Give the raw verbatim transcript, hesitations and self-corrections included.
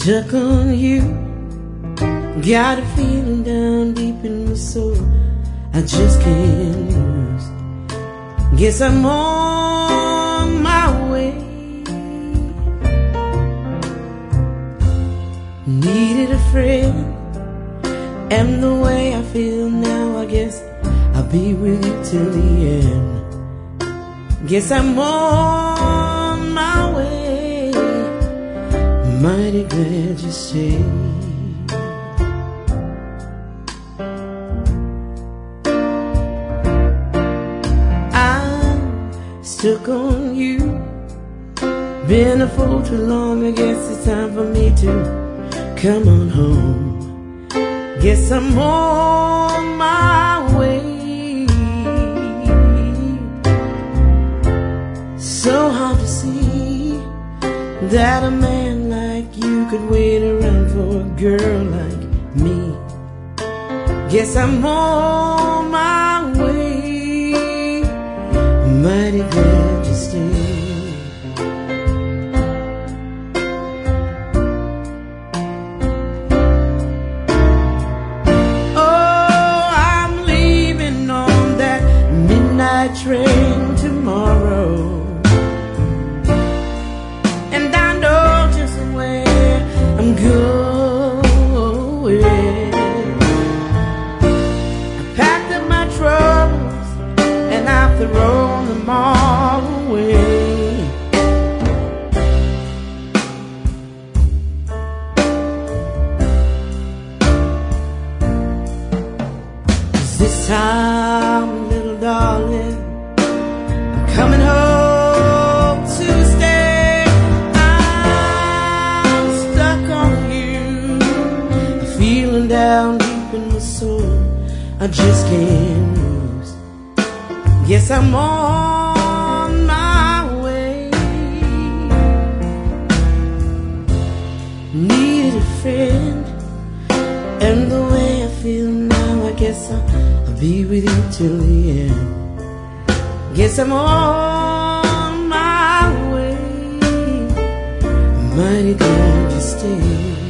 stuck on you. Got a feeling down deep in my soul I just can't lose. Guess I'm on my way. Needed a friend, and the way I feel now, I guess I'll be with you till the end. Guess I'm on my way. Mighty glad you stayed. Stuck on you. Been a fool too long, I guess it's time for me to come on home. Guess I'm on my way. So hard to see that a man like you could wait around for a girl like me. Guess I'm on my way. Mighty glad you stayed. Oh, I'm leaving on that midnight train tomorrow, and I know just where I'm going. I packed up my troubles and I've thrown them all away. Is this time, little darling, I'm coming home to stay. I'm stuck on you, feeling down deep in my soul I just can't lose. Yes, I'm on my way. Needed a friend, and the way I feel now, I guess I'll, I'll be with you till the end. Guess I'm on my way. Mighty glad you stayed.